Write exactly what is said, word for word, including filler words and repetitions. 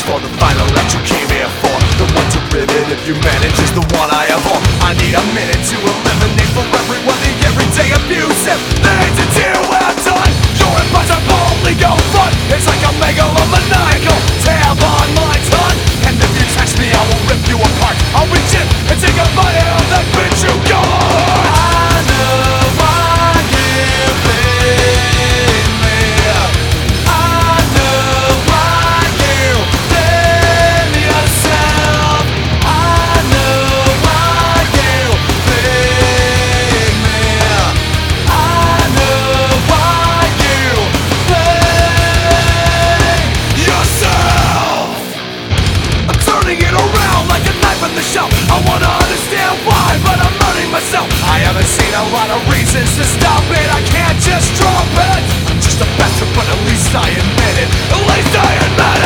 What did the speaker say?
for the final act you came here for. The one to rivet if you manage is the one I abhor. I need a minute to eliminate for everyone the everyday abusive things to do when I'm done. Your advice I boldly go front. It's like a megalomaniacal tab on my tongue. And if you touch me, I will rip you apart. I'll reach in and take a bite out of that bitch you got. I know why you blame me. I know why you blame yourself. I know why you blame me. I know why you blame yourself. I'm turning it around like a knife on the shelf. I wanna understand why, but I'm hurting myself. I haven't seen a lot of reasons to stop it. I can't just drop it. I'm just a bastard, but at least I admit it. At least I admit it.